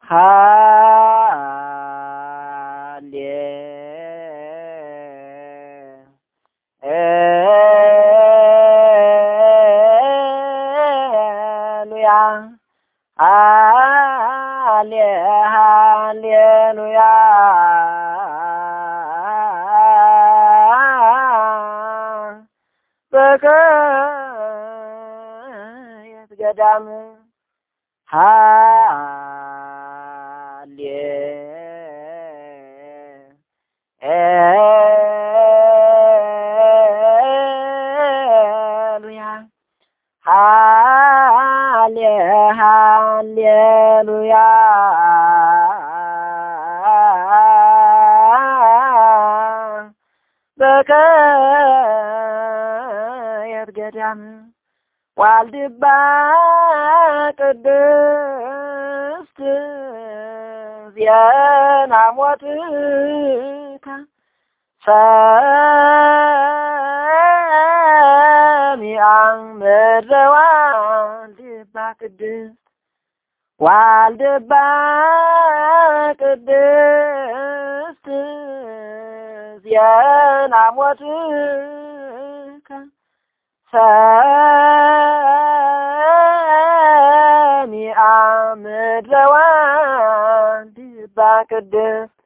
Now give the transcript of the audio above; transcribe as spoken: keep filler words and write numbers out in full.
Hallelujah. Bekayat gadam Hallelujah. Hallelujah. Bekayat gadam waldiba ቅድስት ዜና ሞትካ ሰሚዐ ምድረ ዋልድባ ቅድስት ዋልድባ ቅድስት ዜና ሞትካ ሰሚዐ ምድረ ዋልድባ ቅድስት